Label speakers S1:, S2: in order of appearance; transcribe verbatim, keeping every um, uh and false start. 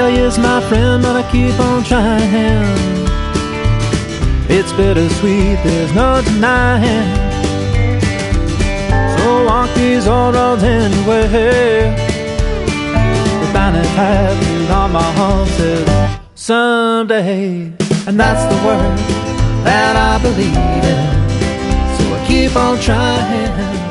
S1: rebellious, my friend, but I keep on trying. It's bittersweet, there's no denying. So walk these old roads anyway. The banner tattooed on my home says someday, and that's the word that I believe in. So I keep on trying.